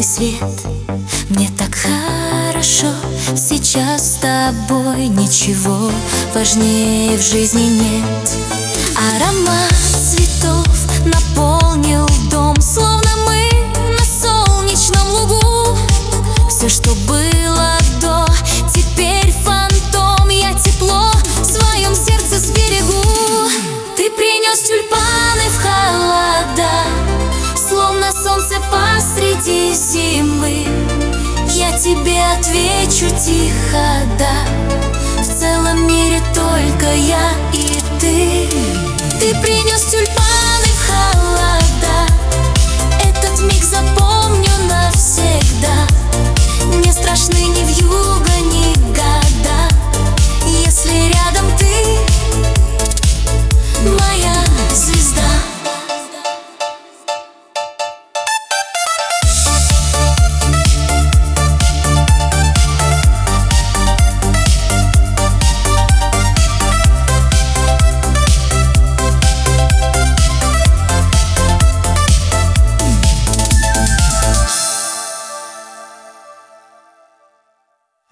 свет. Мне так хорошо сейчас с тобой, ничего важнее в жизни нет. Аромат цветов наполнил дом, словно мы на солнечном лугу. Все, что было до, теперь фантом. Я тепло в своем сердце сберегу. Ты принес тюльпаны в холода, словно солнце посреди зимы. Я тебе отвечу тихо, да, в целом мире только я и ты. Ты принес тюльпаны в холода,